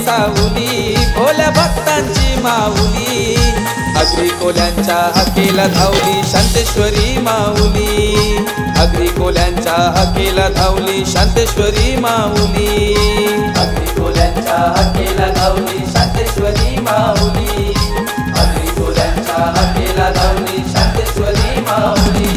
सावली भोल्या भक्तांची माऊली आगरी कोल्यांच्या हाकेला धावली शांतेश्वरी माऊली आगरी कोल्यांच्या हाकेला धावली शांतेश्वरी माऊली आगरी कोल्यांच्या हाकेला धावली शांतेश्वरी माऊली आगरी कोल्यांच्या हाकेला धावली शांतेश्वरी माऊली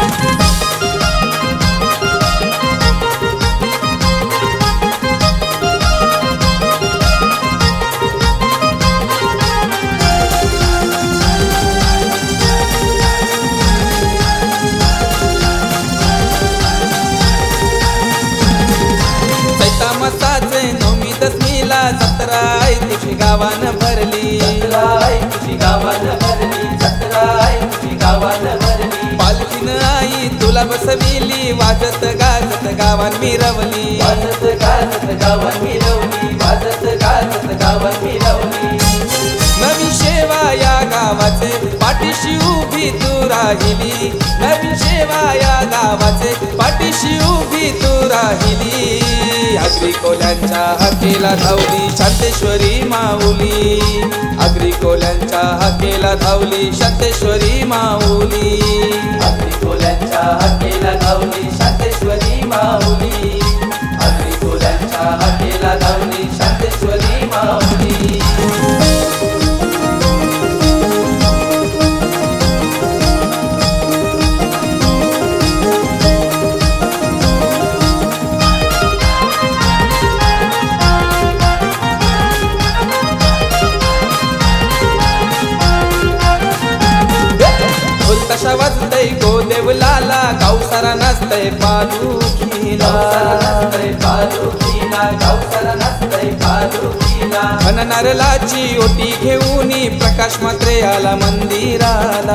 मसाचे नवमी दसमीला जत्रा आई तुझी गावान भरली तुझी गावान भरली जत्रा आई तुझी गावान भरली पालखीन आई तुला बसविली वाजत गाजत गावान मिरवली वाजत गाजत गावान मिरवली वाजत गाजत गावान मिरवली नवी सेवा या गावाचे पाठीशी उभी तू राहिली नवी सेवा या गावाचे पाठीशी उभी तू राहिली आगरी कोल्यांच्या हाकेला धावली शांतेश्वरी माऊली आगरी कोल्यांच्या हाकेला धावली शांतेश्वरी माऊली आगरी कोल्यांच्या हाकेला धावली शांतेश्वरी माऊली आगरी कोल्यांच्या हाकेला धावली शांतेश्वरी माऊली कशा वाजतय गोदेव लाला गावसारा नाचतय पालुखीला गावसारा नाचतय पालुखीला घन नारळाची ओटी घेऊनी प्रकाश मात्रे आला मंदिराला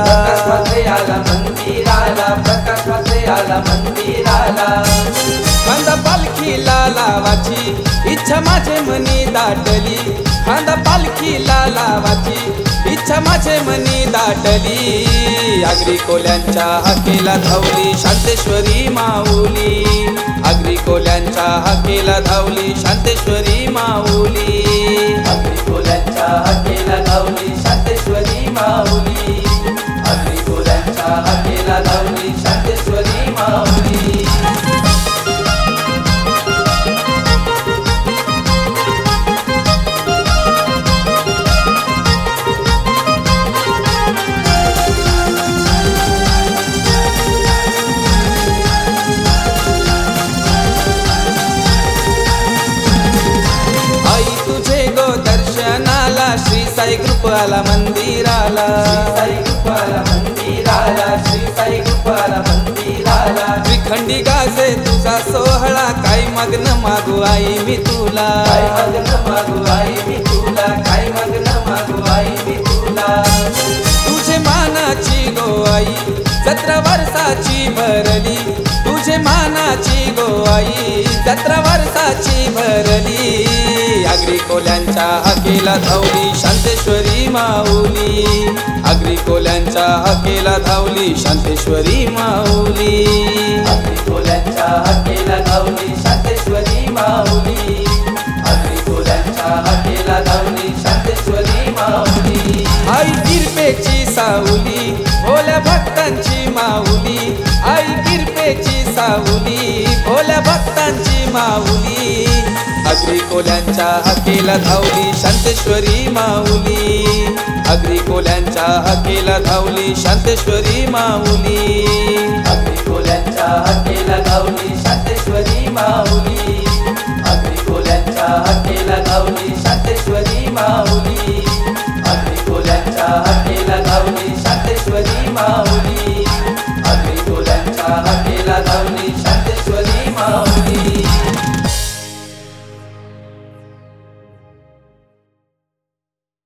प्रकाश मात्रे आला मंदिराला खांदा पालखीला लावाची इच्छा माझे मनी दाटली खांदा पालखीला लावाची इच्छा माझे मनी दाटली आगरी कोल्यांच्या हाकेला धावली शांतेश्वरी माऊली आगरी कोल्यांच्या हाकेला धावली शांतेश्वरी माऊली आगरी कोल्यांच्या हाकेला धावली शांतेश्वरी माऊली आगरी कोल्यांच्या हाकेला धावली शांतेश्वरी माऊली श्री साई ग्रुप आला मंदिराला श्री साई ग्रुप आला मंदिराला श्रीखंडी गाजे तुझा सोहळा काय मग्न मागू आई मी तुला काय मग्न मागू आई मी तुला काय मग्न मागू आई मी तुला तुझे मानाची गो आई जत्रा वर्षाची भरली तुझे मानाची गो आई जत्रा वर्षाची भरली आगरी कोल्यांच्या हाकेला धावली शांतेश्वरी माऊली आगरी कोल्यांच्या हाकेला धावली शांतेश्वरी माऊली आगरी कोल्यांच्या हाकेला धावली शांतेश्वरी माऊली आगरी कोल्यांच्या हाकेला धावली शांतेश्वरी माऊली आई किरपेची सावली भोल्या भक्तांची माऊली आई किरपेची सावली भोल्या भक्तांची माऊली आगरी कोल्यांच्या हाकेला धावली शांतेश्वरी माऊली आगरी कोल्यांच्या हाकेला धावली शांतेश्वरी माऊली आगरी कोल्यांच्या हाकेला धावली शांतेश्वरी माऊली